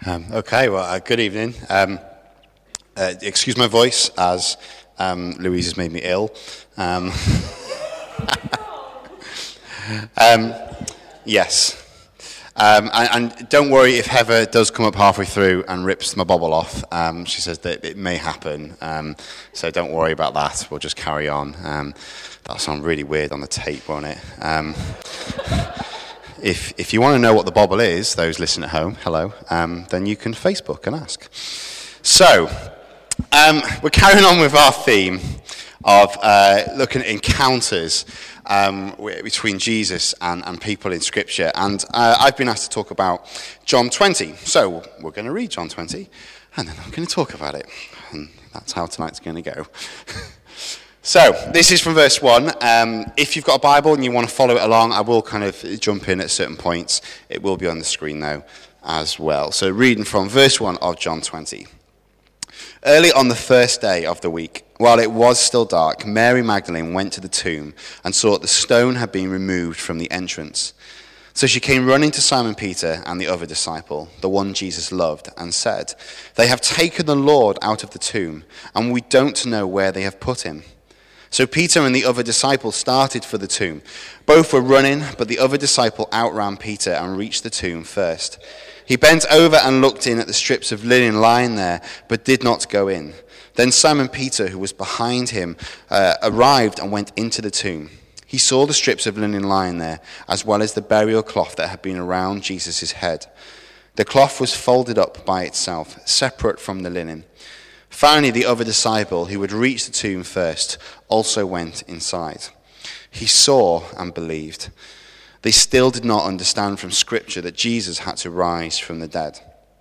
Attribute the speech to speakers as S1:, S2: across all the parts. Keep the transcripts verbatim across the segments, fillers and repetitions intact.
S1: Um, okay, well, uh, good evening. Um, uh, excuse my voice as um, Louise has made me ill. Um, um, yes. Um, and, and don't worry if Heather does come up halfway through and rips my bobble off. Um, she says that it may happen. Um, so don't worry about that. We'll just carry on. Um, that'll sound really weird on the tape, won't it? Um, If if you want to know what the bobble is, those listening at home, hello, um, then you can Facebook and ask. So, um, we're carrying on with our theme of uh, looking at encounters um, between Jesus and, and people in Scripture. And uh, I've been asked to talk about John twenty. So, we're going to read John twenty, and then I'm going to talk about it. And that's how tonight's going to go. So, this is from verse one. Um, if you've got a Bible and you want to follow it along, I will kind of jump in at certain points. It will be on the screen, though, as well. So, reading from verse one of John twenty. Early on the first day of the week, while it was still dark, Mary Magdalene went to the tomb and saw that the stone had been removed from the entrance. So she came running to Simon Peter and the other disciple, the one Jesus loved, and said, "They have taken the Lord out of the tomb, and we don't know where they have put him." So Peter and the other disciple started for the tomb. Both were running, but the other disciple outran Peter and reached the tomb first. He bent over and looked in at the strips of linen lying there, but did not go in. Then Simon Peter, who was behind him, uh, arrived and went into the tomb. He saw the strips of linen lying there, as well as the burial cloth that had been around Jesus' head. The cloth was folded up by itself, separate from the linen. Finally, the other disciple, who had reached the tomb first, also went inside. He saw and believed. They still did not understand from Scripture that Jesus had to rise from the dead.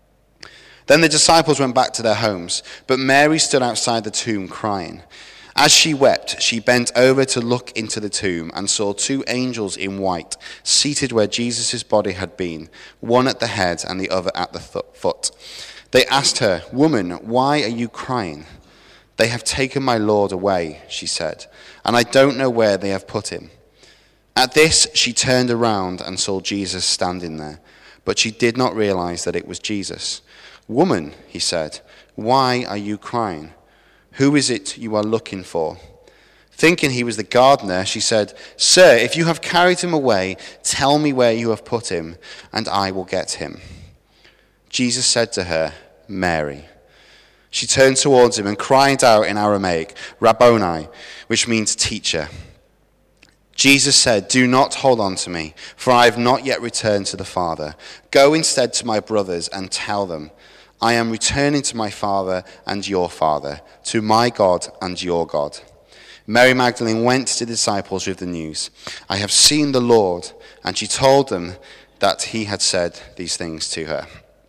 S1: Then the disciples went back to their homes, but Mary stood outside the tomb crying. As she wept, she bent over to look into the tomb and saw two angels in white seated where Jesus' body had been, one at the head and the other at the th- foot. They asked her, "Woman, why are you crying?" "They have taken my Lord away," she said, "and I don't know where they have put him." At this, she turned around and saw Jesus standing there, but she did not realize that it was Jesus. "Woman," he said, "why are you crying? Who is it you are looking for?" Thinking he was the gardener, she said, "Sir, if you have carried him away, tell me where you have put him, and I will get him." Jesus said to her, "Mary." She turned towards him and cried out in Aramaic, "Rabboni," which means teacher. Jesus said, "Do not hold on to me, for I have not yet returned to the Father. Go instead to my brothers and tell them, I am returning to my Father and your Father, to my God and your God." Mary Magdalene went to the disciples with the news, "I have seen the Lord," and she told them that he had said these things to her.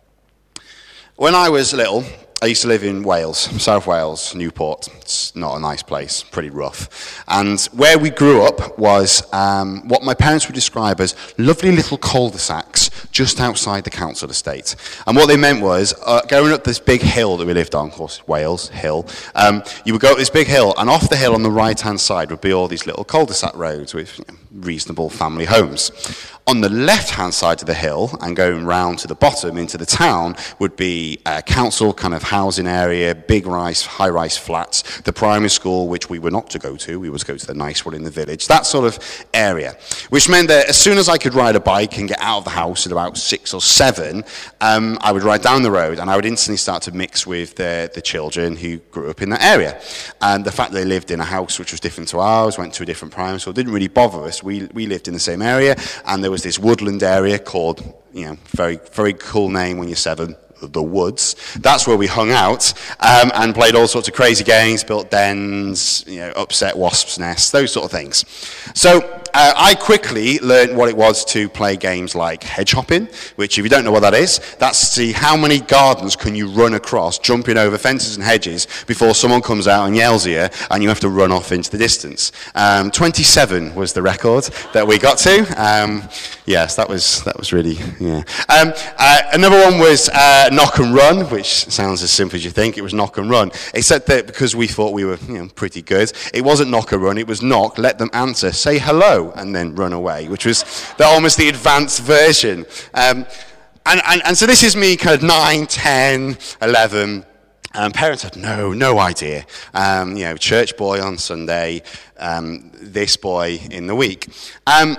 S1: When I was little, I used to live in Wales, South Wales, Newport. It's not a nice place, pretty rough. And where we grew up was um, what my parents would describe as lovely little cul-de-sacs just outside the council estate. And what they meant was, uh, going up this big hill that we lived on, of course, Wales, hill, um, you would go up this big hill, and off the hill on the right-hand side would be all these little cul-de-sac roads with you know, reasonable family homes. On the left-hand side of the hill, and going round to the bottom into the town, would be a council kind of housing area, big rise, high-rise flats, the primary school, which we were not to go to, we was to go to the nice one in the village, that sort of area. Which meant that as soon as I could ride a bike and get out of the house at about six or seven, um, I would ride down the road, and I would instantly start to mix with the, the children who grew up in that area. And the fact that they lived in a house which was different to ours, went to a different primary school, didn't really bother us. We, we lived in the same area, and there was this woodland area called, you know, very, very cool name when you're seven, the Woods. That's where we hung out um, and played all sorts of crazy games, built dens, you know, upset wasps' nests, those sort of things. So uh, I quickly learned what it was to play games like hedge hopping, which if you don't know what that is, that's to see how many gardens can you run across, jumping over fences and hedges before someone comes out and yells at you and you have to run off into the distance. Um, twenty-seven was the record that we got to. Um, yes, that was that was really, yeah. Um, uh, another one was uh, knock and run, which sounds as simple as you think. It was knock and run, except that because we thought we were you know, pretty good, it wasn't knock and run, it was knock, let them answer, say hello, and then run away, which was the, almost the advanced version. Um, and, and, and so this is me kind of nine, ten, eleven. Um, parents had no, no idea. Um, you know, church boy on Sunday, um, this boy in the week. Um,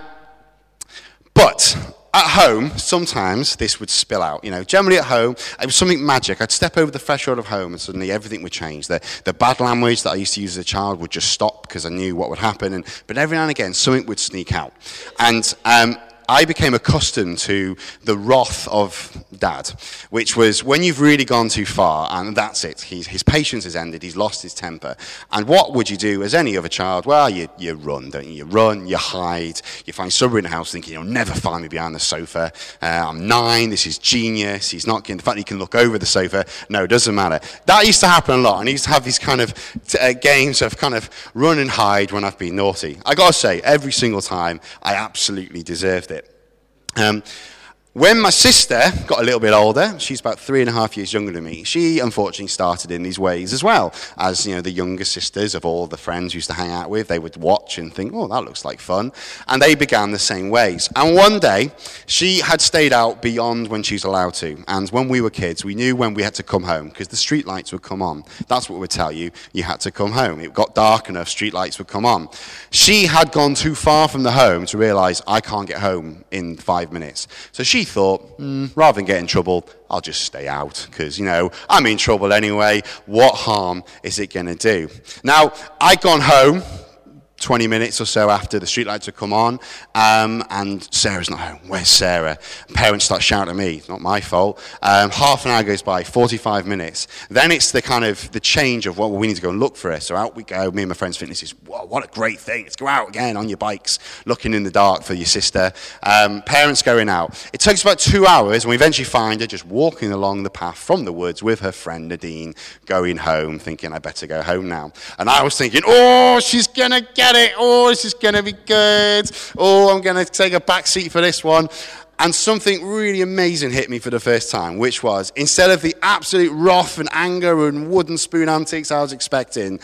S1: but at home, sometimes this would spill out. You know, generally at home, it was something magic. I'd step over the threshold of home and suddenly everything would change. The, the bad language that I used to use as a child would just stop because I knew what would happen. And, but every now and again, something would sneak out. And um, I became accustomed to the wrath of Dad, which was when you've really gone too far, and that's it. He's, his patience has ended. He's lost his temper. And what would you do as any other child? Well, you, you run, don't you? You run, you hide. You find somebody in the house thinking, you'll never find me behind the sofa. Uh, I'm nine. This is genius. He's not getting, the fact that he can look over the sofa, no, it doesn't matter. That used to happen a lot. And he used to have these kind of uh, games of kind of run and hide when I've been naughty. I got to say, every single time, I absolutely deserved it. Um, when my sister got a little bit older, she's about three and a half years younger than me, she unfortunately started in these ways as well. As, you know, the younger sisters of all the friends we used to hang out with, they would watch and think, oh, that looks like fun. And they began the same ways. And one day, she had stayed out beyond when she was allowed to. And when we were kids, we knew when we had to come home, because the street lights would come on. That's what would tell you, you had to come home. It got dark enough, street lights would come on. She had gone too far from the home to realise, I can't get home in five minutes. So she thought, mm, rather than get in trouble, I'll just stay out because, you know, I'm in trouble anyway. What harm is it going to do? Now, I'd gone home twenty minutes or so after the streetlights had come on, um, and Sarah's not home. Where's Sarah? Parents start shouting at me. It's not my fault. Um, half an hour goes by, forty-five minutes. Then it's the kind of the change of, well, we need to go and look for her. So out we go. Me and my friends think this is, whoa, what a great thing. Let's go out again on your bikes, looking in the dark for your sister. Um, parents going out. It takes about two hours, and we eventually find her just walking along the path from the woods with her friend Nadine, going home, thinking, I better go home now. And I was thinking, oh, she's going to get it. Oh, this is going to be good. Oh, I'm going to take a back seat for this one. And something really amazing hit me for the first time, which was, instead of the absolute wrath and anger and wooden spoon antics I was expecting,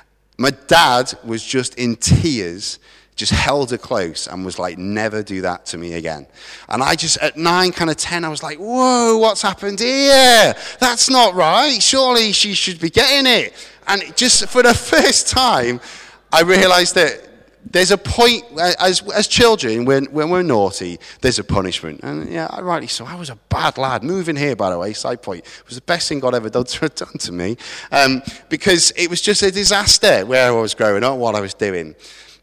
S1: my dad was just in tears, just held her close and was like, never do that to me again. And I just, at nine, kind of ten, I was like, whoa, what's happened here? That's not right. Surely she should be getting it. And just for the first time, I realised that there's a point, as as children, when, when we're naughty, there's a punishment. And yeah, rightly so. I was a bad lad. Moving here, by the way, side point, it was the best thing God ever done to, done to me. Um, because it was just a disaster where I was growing up, what I was doing.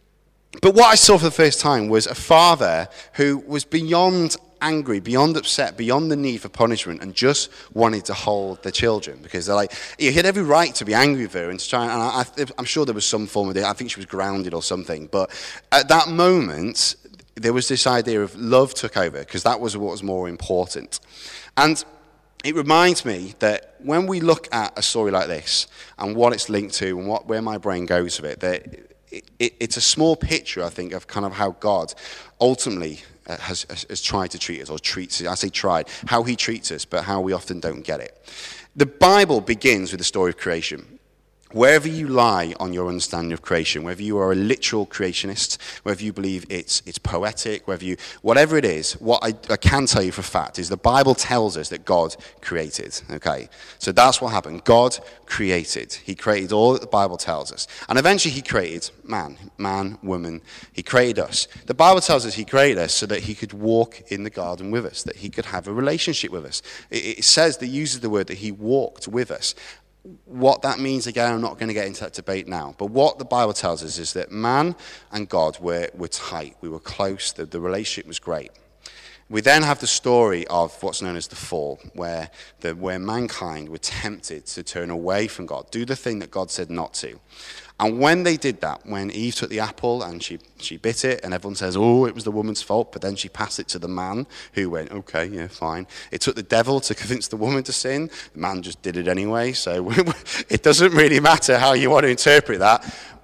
S1: But what I saw for the first time was a father who was beyond angry, beyond upset, beyond the need for punishment, and just wanted to hold their children, because they're like, he had every right to be angry with her and to try. And I, I, I'm sure there was some form of it. I think she was grounded or something. But at that moment, there was this idea of love took over, because that was what was more important. And it reminds me that when we look at a story like this and what it's linked to and what where my brain goes with it, that it, it, it's a small picture, I think, of kind of how God ultimately Has, has, has tried to treat us, or treats us. I say tried, how he treats us, but how we often don't get it. The Bible begins with the story of creation. Wherever you lie on your understanding of creation, whether you are a literal creationist, whether you believe it's it's poetic, whether you, whatever it is, what I, I can tell you for a fact is the Bible tells us that God created, okay? So that's what happened. God created. He created all that the Bible tells us. And eventually he created man, man, woman. He created us. The Bible tells us he created us so that he could walk in the garden with us, that he could have a relationship with us. It, it says, that uses the word that he walked with us. What that means, again, I'm not going to get into that debate now. But what the Bible tells us is that man and God were, were tight. We were close. The, the relationship was great. We then have the story of what's known as the fall, where, the, where mankind were tempted to turn away from God, do the thing that God said not to. And when they did that, when Eve took the apple and she, she bit it, and everyone says, oh, it was the woman's fault, but then she passed it to the man, who went, okay, yeah, fine. It took the devil to convince the woman to sin. The man just did it anyway, so it doesn't really matter how you want to interpret that.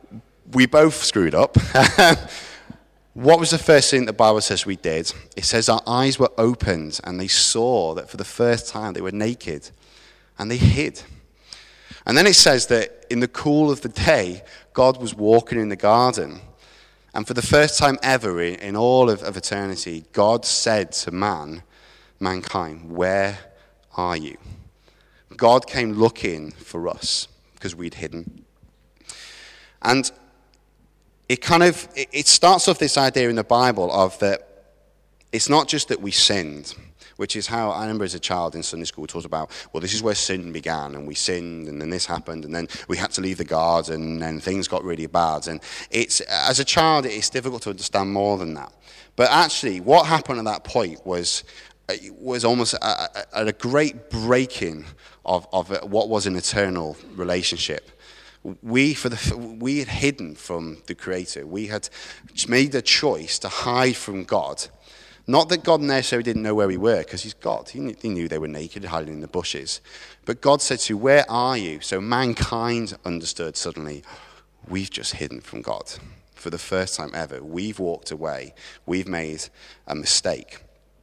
S1: We both screwed up. What was the first thing the Bible says we did? It says our eyes were opened, and they saw that for the first time they were naked, and they hid. And then it says that in the cool of the day, God was walking in the garden. And for the first time ever in, in all of, of eternity, God said to man, mankind, where are you? God came looking for us because we'd hidden. And it kind of, it starts off this idea in the Bible of that it's not just that we sinned, which is how I remember as a child in Sunday school we talked about, well, this is where sin began, and we sinned, and then this happened, and then we had to leave the garden, and then things got really bad. And it's, as a child, it's difficult to understand more than that. But actually, what happened at that point was was almost a, a, a great breaking of, of what was an eternal relationship. We for the we had hidden from the Creator. We had made a choice to hide from God. Not that God necessarily didn't know where we were, because he's God. He knew, he knew they were naked, hiding in the bushes. But God said to you, where are you? So mankind understood suddenly, we've just hidden from God. For the first time ever, we've walked away. We've made a mistake.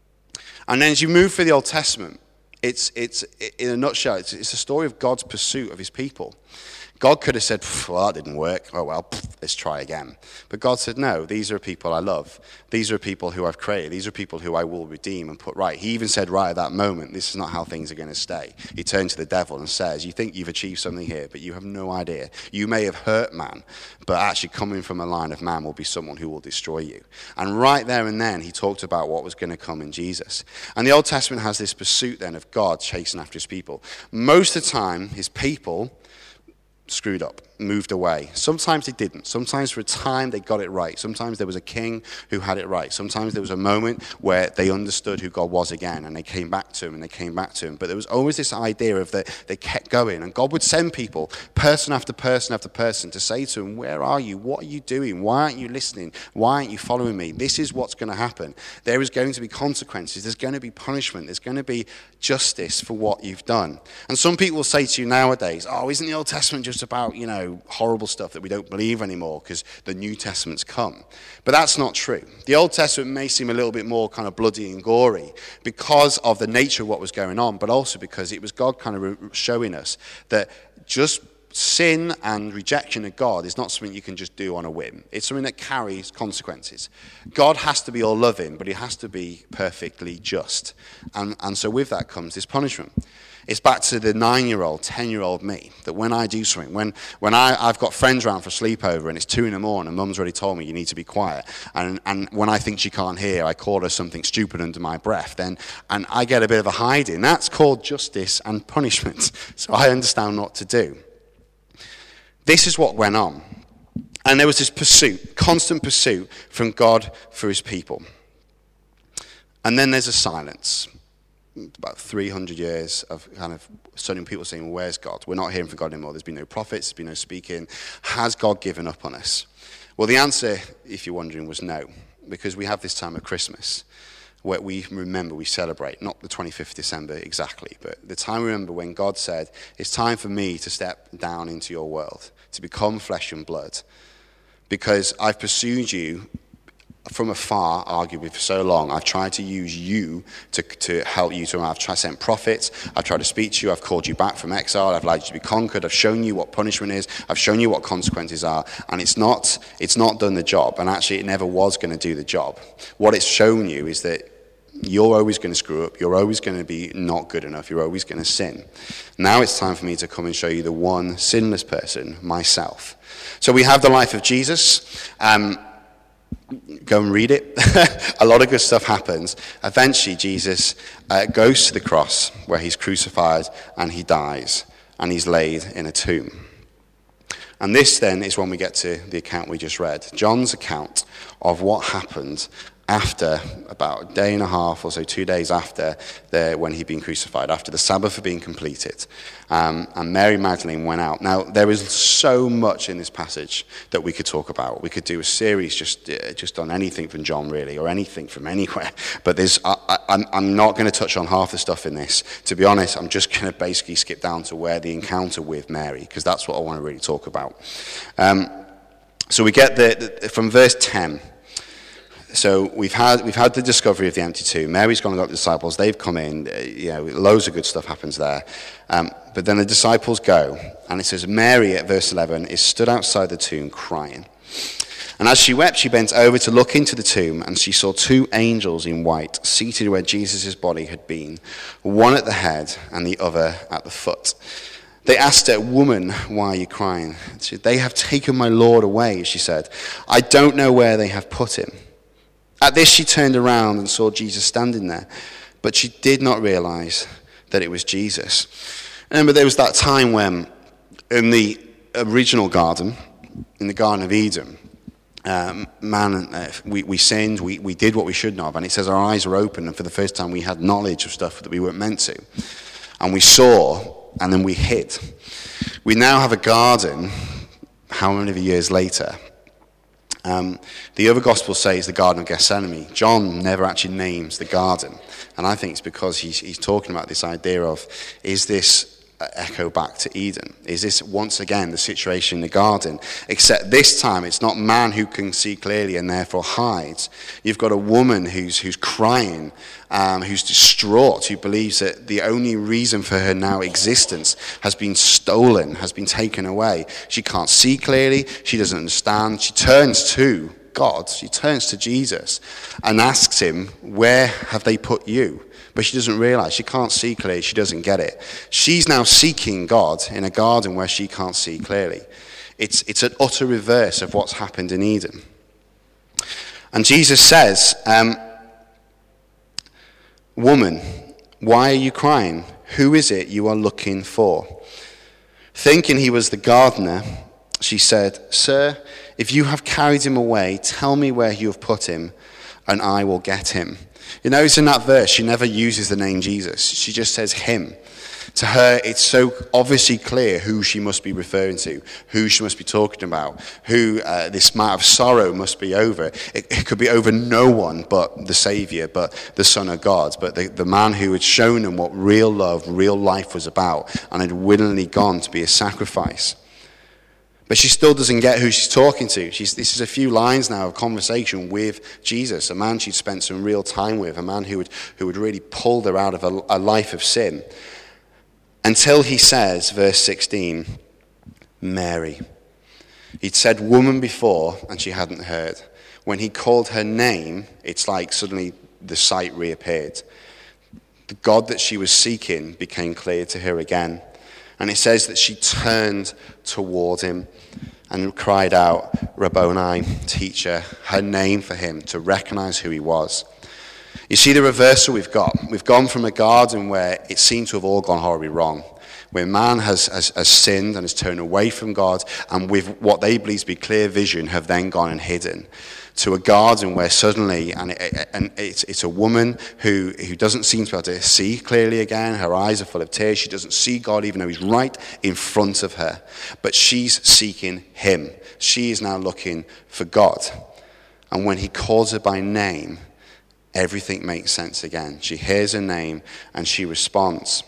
S1: And then as you move through the Old Testament, it's, it's in a nutshell, it's, it's a story of God's pursuit of his people. God could have said, well, that didn't work. Oh, well, let's try again. But God said, no, these are people I love. These are people who I've created. These are people who I will redeem and put right. He even said right at that moment, this is not how things are going to stay. He turned to the devil and says, you think you've achieved something here, but you have no idea. You may have hurt man, but actually coming from a line of man will be someone who will destroy you. And right there and then, he talked about what was going to come in Jesus. And the Old Testament has this pursuit then of God chasing after his people. Most of the time, his people screwed up, moved away. Sometimes they didn't. Sometimes for a time they got it right. Sometimes there was a king who had it right. Sometimes there was a moment where they understood who God was again and they came back to him and they came back to him. But there was always this idea of that they kept going, and God would send people, person after person after person, to say to him, where are you? What are you doing? Why aren't you listening? Why aren't you following me? This is what's going to happen. There is going to be consequences. There's going to be punishment. There's going to be justice for what you've done. And some people will say to you nowadays, oh, isn't the Old Testament just about, you know, horrible stuff that we don't believe anymore because the New Testament's come? But that's not true. The Old Testament may seem a little bit more kind of bloody and gory because of the nature of what was going on, but also because it was God kind of showing us that just sin and rejection of God is not something you can just do on a whim. It's something that carries consequences. God has to be all loving, but he has to be perfectly just. And, and so with that comes this punishment. It's back to the nine-year-old, ten-year-old me, that when I do something, when, when I, I've got friends around for sleepover and it's two in the morning and mum's already told me you need to be quiet, and, and when I think she can't hear, I call her something stupid under my breath, then, and I get a bit of a hiding. That's called justice and punishment. So I understand what to do. This is what went on. And there was this pursuit, constant pursuit from God for his people. And then there's a silence. About three hundred years of kind of suddenly people saying, well, where's God? We're not hearing from God anymore. There's been no prophets, there's been no speaking. Has God given up on us? Well, the answer, if you're wondering, was no. Because we have this time of Christmas where we remember, we celebrate, not the twenty-fifth of December exactly, but the time we remember when God said, it's time for me to step down into your world, to become flesh and blood. Because I've pursued you from afar, arguably for so long. I've tried to use you to, to help you to. I've tried to send prophets. I've tried to speak to you. I've called you back from exile. I've allowed you to be conquered. I've shown you what punishment is. I've shown you what consequences are. And it's not, it's not done the job. And actually, it never was going to do the job. What it's shown you is that you're always going to screw up. You're always going to be not good enough. You're always going to sin. Now it's time for me to come and show you the one sinless person, myself. So we have the life of Jesus. Um, Go and read it. A lot of good stuff happens. Eventually, Jesus uh, goes to the cross where he's crucified and he dies and he's laid in a tomb. And this then is when we get to the account we just read. John's account of what happened after about a day and a half or so, two days after the, when he'd been crucified, after the Sabbath had been completed. Um, and Mary Magdalene went out. Now, there is so much in this passage that we could talk about. We could do a series just uh, just on anything from John, really, or anything from anywhere. But there's, I, I, I'm, I'm not going to touch on half the stuff in this. To be honest, I'm just going to basically skip down to where the encounter with Mary, because that's what I want to really talk about. Um, so we get the, the from verse ten. So we've had we've had the discovery of the empty tomb. Mary's gone and got the disciples. They've come in. Uh, you know, loads of good stuff happens there. Um, but then the disciples go, and it says Mary at verse eleven is stood outside the tomb crying. And as she wept, she bent over to look into the tomb, and she saw two angels in white seated where Jesus' body had been, one at the head and the other at the foot. They asked her, "Woman, why are you crying?" She said, "They have taken my Lord away," she said. "I don't know where they have put him." At this she turned around and saw Jesus standing there, but she did not realize that it was Jesus. Remember, there was that time when in the original garden, in the Garden of Eden, um, man, uh, we, we sinned, we, we did what we shouldn't have, and it says our eyes were open, and for the first time we had knowledge of stuff that we weren't meant to. And we saw, and then we hid. We now have a garden, how many years later? Um, the other gospel says the Garden of Gethsemane. John never actually names the garden, and I think it's because he's, he's talking about this idea of, is this echo back to Eden? Is this once again the situation in the garden? Except this time it's not man who can see clearly and therefore hides. You've got a woman who's who's crying, um, who's distraught, who believes that the only reason for her now existence has been stolen, has been taken away. She can't see clearly, she doesn't understand. She turns to God, she turns to Jesus and asks him, "Where have they put you?" But she doesn't realize, she can't see clearly, she doesn't get it. She's now seeking God in a garden where she can't see clearly. It's, it's an utter reverse of what's happened in Eden. And Jesus says, um, "Woman, why are you crying? Who is it you are looking for?" Thinking he was the gardener, she said, "Sir, if you have carried him away, tell me where you have put him, and I will get him." You notice in that verse, she never uses the name Jesus. She just says him. To her, it's so obviously clear who she must be referring to, who she must be talking about, who uh, this matter of sorrow must be over. It, it could be over no one but the Savior, but the Son of God, but the, the man who had shown them what real love, real life was about, and had willingly gone to be a sacrifice. But she still doesn't get who she's talking to. She's, this is a few lines now of conversation with Jesus, a man she'd spent some real time with, a man who would, who would really pulled her out of a, a life of sin. Until he says, verse sixteen, "Mary." He'd said woman before, and she hadn't heard. When he called her name, it's like suddenly the sight reappeared. The God that she was seeking became clear to her again. And it says that she turned toward him and cried out, "Rabboni," teacher, her name for him, to recognize who he was. You see the reversal we've got. We've gone from a garden where it seemed to have all gone horribly wrong, where man has, has, has sinned and has turned away from God, and with what they believe to be clear vision have then gone and hidden, to a garden where suddenly, and, it, and it's, it's a woman who, who doesn't seem to be able to see clearly again. Her eyes are full of tears. She doesn't see God even though he's right in front of her. But she's seeking him. She is now looking for God. And when he calls her by name, everything makes sense again. She hears her name and she responds.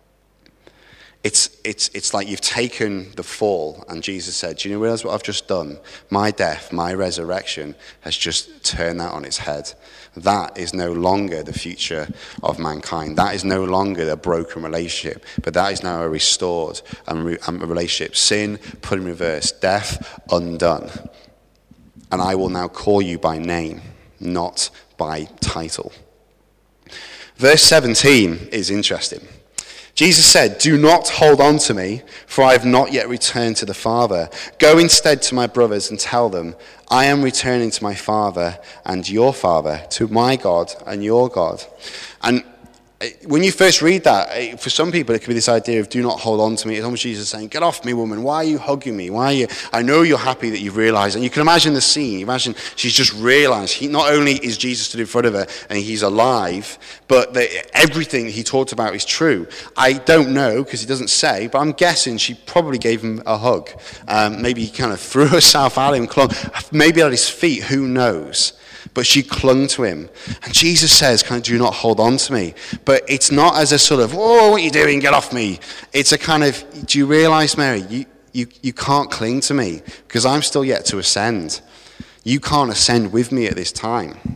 S1: It's, it's, it's like you've taken the fall, and Jesus said, "Do you realize what I've just done? My death, my resurrection has just turned that on its head. That is no longer the future of mankind. That is no longer a broken relationship, but that is now a restored um, re- um, relationship. Sin put in reverse, death undone. And I will now call you by name, not by title." Verse seventeen is interesting. Jesus said, "Do not hold on to me, for I have not yet returned to the Father. Go instead to my brothers and tell them, I am returning to my Father and your Father, to my God and your God." And when you first read that, for some people it could be this idea of "do not hold on to me." It's almost Jesus saying, "Get off me, woman. Why are you hugging me? Why are you? I know you're happy that you've realized." And you can imagine the scene. You imagine she's just realized he not only is Jesus stood in front of her and he's alive, but that everything he talked about is true. I don't know because he doesn't say, but I'm guessing she probably gave him a hug. Um, maybe he kind of threw herself at him, clung, maybe at his feet. Who knows? But she clung to him. And Jesus says, kind of, "Do not hold on to me." But it's not as a sort of, "Oh, what are you doing? Get off me." It's a kind of, "Do you realize, Mary, you, you, you can't cling to me because I'm still yet to ascend. You can't ascend with me at this time.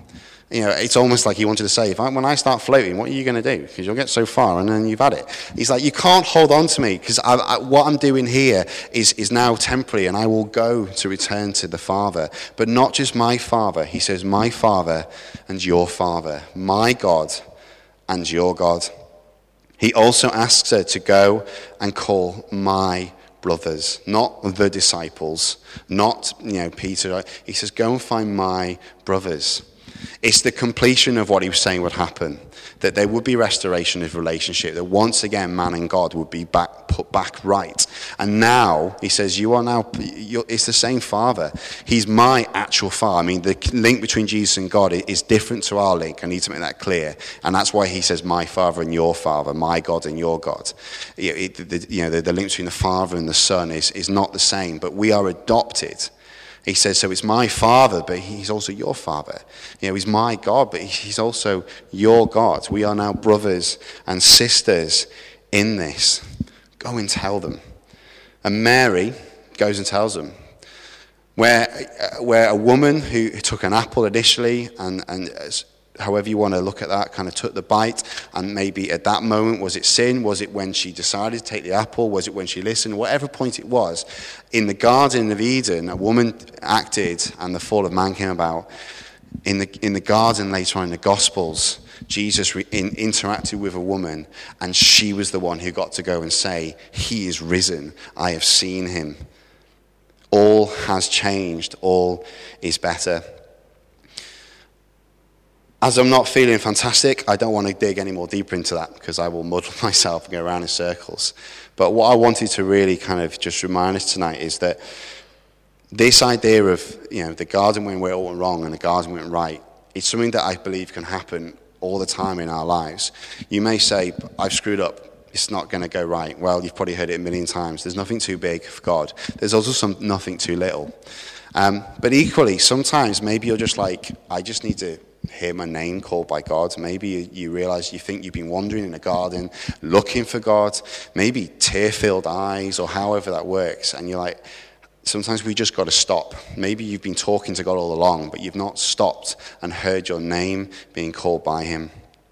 S1: You know, it's almost like he wanted to say, if I, when I start floating, what are you going to do? Because you'll get so far and then you've had it. He's like, you can't hold on to me because I, I, what I'm doing here is, is now temporary and I will go to return to the Father. But not just my Father. He says, my Father and your Father, my God and your God. He also asks her to go and call my brothers, not the disciples, not, you know, Peter. He says, go and find my brothers. It's the completion of what he was saying would happen, that there would be restoration of relationship, that once again man and God would be back, put back right. And now, he says, you are now, you're, it's the same Father. He's my actual Father. I mean, the link between Jesus and God is different to our link. I need to make that clear. And that's why he says, my Father and your Father, my God and your God. It, it, the, you know, the, the link between the Father and the Son is, is not the same, but we are adopted. He says, so it's my Father, but he's also your Father. You know, he's my God, but he's also your God. We are now brothers and sisters in this. Go and tell them. And Mary goes and tells them. Where, where a woman who took an apple initially and, and however you want to look at that, kind of took the bite, and maybe at that moment, was it sin? Was it when she decided to take the apple? Was it when she listened? Whatever point it was, in the Garden of Eden, a woman acted, and the fall of man came about. In the in the garden later on in the Gospels, Jesus re- in, interacted with a woman, and she was the one who got to go and say, he is risen, I have seen him. All has changed, all is better. As I'm not feeling fantastic, I don't want to dig any more deeper into that because I will muddle myself and go around in circles. But what I wanted to really kind of just remind us tonight is that this idea of, you know, the garden went where it all went wrong and the garden went right, it's something that I believe can happen all the time in our lives. You may say, I've screwed up. It's not going to go right. Well, you've probably heard it a million times. There's nothing too big for God. There's also some nothing too little. Um, but equally, sometimes maybe you're just like, I just need to hear my name called by God. Maybe you, you realize you think you've been wandering in a garden looking for God, maybe tear-filled eyes or however that works, and you're like, sometimes we just got to stop. Maybe you've been talking to God all along, but you've not stopped and heard your name being called by him.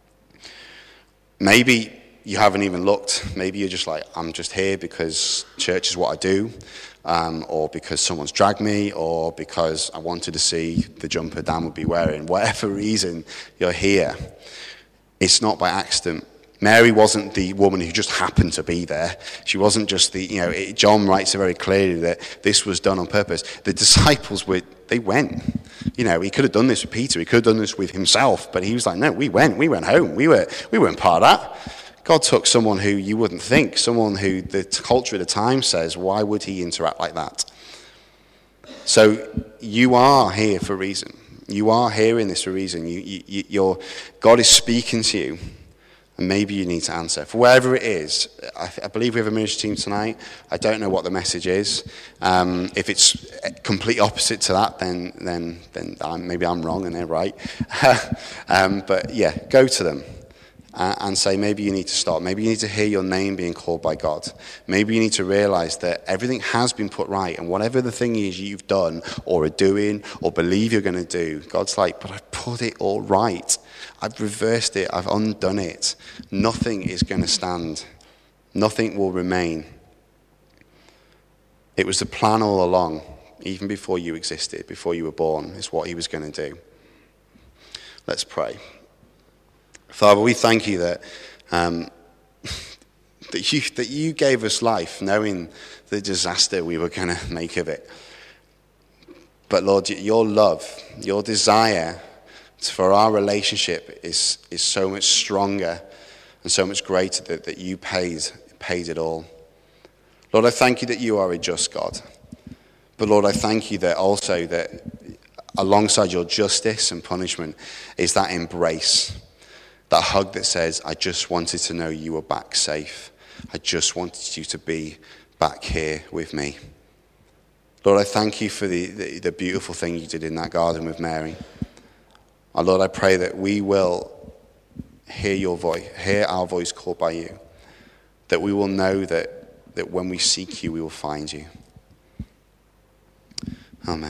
S1: Maybe you haven't even looked. Maybe you're just like, I'm just here because church is what I do. Um, or because someone's dragged me, or because I wanted to see the jumper Dan would be wearing. Whatever reason you're here, it's not by accident. Mary wasn't the woman who just happened to be there. She wasn't just the, you know, it, John writes it very clearly that this was done on purpose. The disciples were, they went. You know, he could have done this with Peter, he could have done this with himself, but he was like, no, we went, we went home, we, were, we weren't part of that. God took someone who you wouldn't think, someone who the culture at the time says, why would he interact like that? So you are here for a reason. You are hearing this for a reason. You, you, you're, God is speaking to you, and maybe you need to answer. For wherever it is, I, I believe we have a ministry team tonight. I don't know what the message is. Um, if it's complete opposite to that, then then then I'm, maybe I'm wrong and they're right. um, but yeah, go to them. And say, maybe you need to stop. Maybe you need to hear your name being called by God. Maybe you need to realize that everything has been put right. And whatever the thing is you've done or are doing or believe you're going to do, God's like, but I've put it all right. I've reversed it. I've undone it. Nothing is going to stand. Nothing will remain. It was the plan all along, even before you existed, before you were born. It's what he was going to do. Let's pray. Father, we thank you that um, that you that you gave us life, knowing the disaster we were going to make of it. But Lord, your love, your desire for our relationship is is so much stronger and so much greater that, that you paid paid it all. Lord, I thank you that you are a just God. But Lord, I thank you that also that alongside your justice and punishment is that embrace. That hug that says, I just wanted to know you were back safe. I just wanted you to be back here with me. Lord, I thank you for the, the, the beautiful thing you did in that garden with Mary. And Lord, I pray that we will hear your voice, hear our voice called by you. That we will know that, that when we seek you, we will find you. Amen.